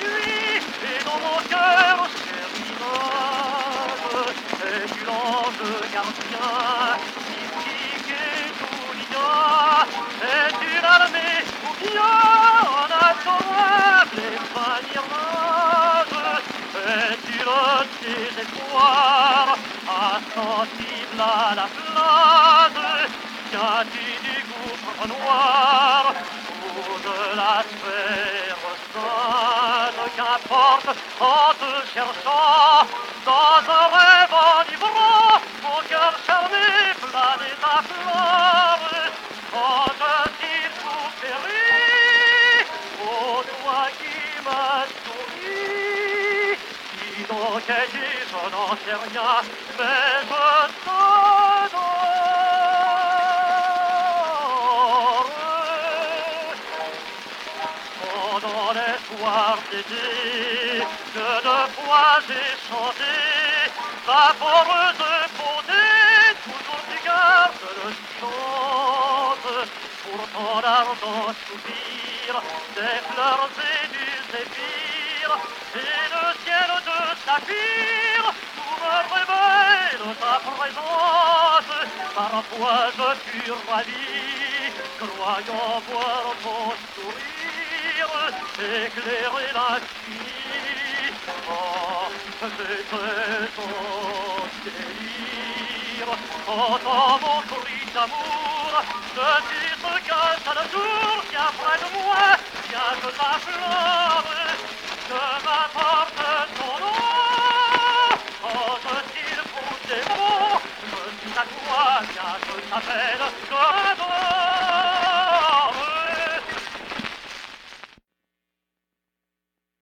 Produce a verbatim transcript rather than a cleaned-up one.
suis, et dans mon cœur chérissage, es-tu l'ange gardien, mystique et tout l'ignorat, es-tu l'armée ou bien un adorable épanirage, es-tu le désespoir, insensible à la plage, viens-tu du gouffre noir, ou de la sphère sainte, qu'importe, en te cherchant, dans un rêve enivrant, mon cœur charmé planait ta flamme, quand je tire tout péri, ô toi qui m'as souri, qui donc es-tu, je n'en sais rien, mais je t'adore. Pendant les soirs d'été, que de fois j'ai chanté ta foreuse beauté, toujours tu gardes le silence pour ton ardent soupir, des fleurs et du zéphyr, et le ciel de saphir, tout me révèle ta présence. Parfois je fus ravi, croyant voir ton sourire éclairer l'infini. Oh, c'était ton délire. Entends mon cri d'amour, je dis ce que ça le jour, viens près de moi, viens que t'affleure, que m'apporte ton nom. Oh, je t'il faut des mots, je suis à toi, viens que t'appelle, que